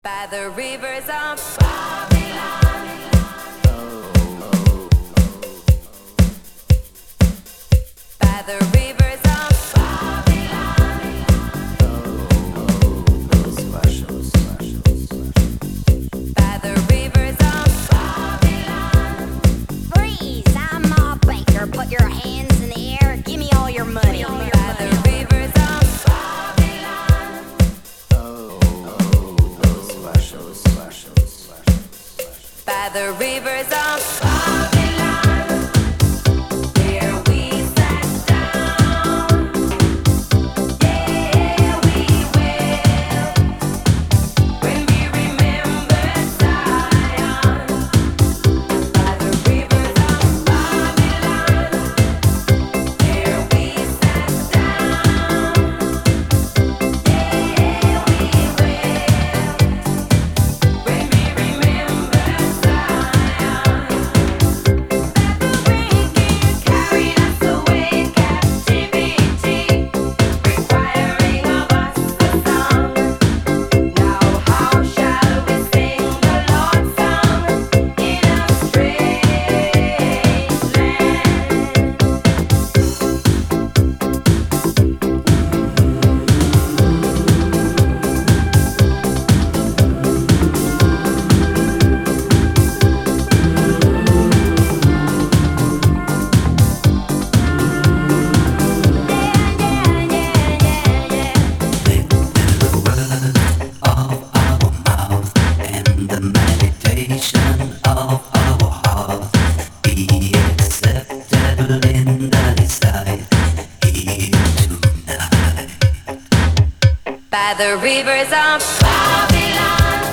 By the rivers of Babylon. By the rivers of Babylon. By the rivers of Babylon. Freeze! I'm Ma Baker. Put your hands in the air. Give me all your money. By the rivers of Babylon. By the rivers of Babylon, where we sat down, yeah, we will, when we remember Zion. By the rivers of Babylon, where we sat down, yeah, we will, when we remember Zion. Carried us away in captivity, requiring of us a song. Now how shall we sing the Lord's song in a strange by the rivers of Babylon.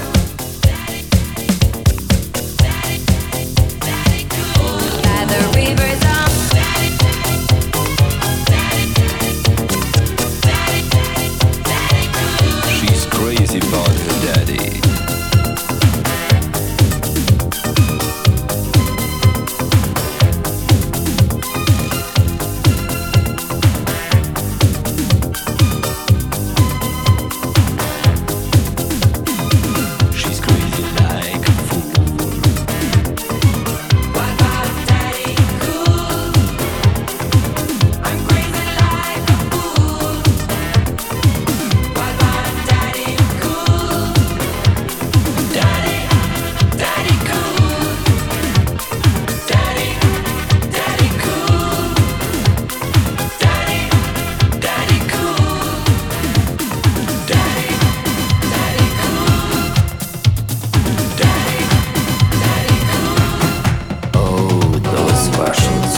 By the rivers of She's crazy about her daddy. She's crazy like a fool. what about Daddy Cool? I'm crazy like a fool. What about Daddy Cool? Daddy Cool. Daddy Cool. Daddy Cool. Daddy Cool. Oh, those Russians.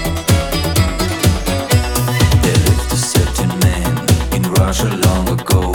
There lived a certain man in Russia long ago.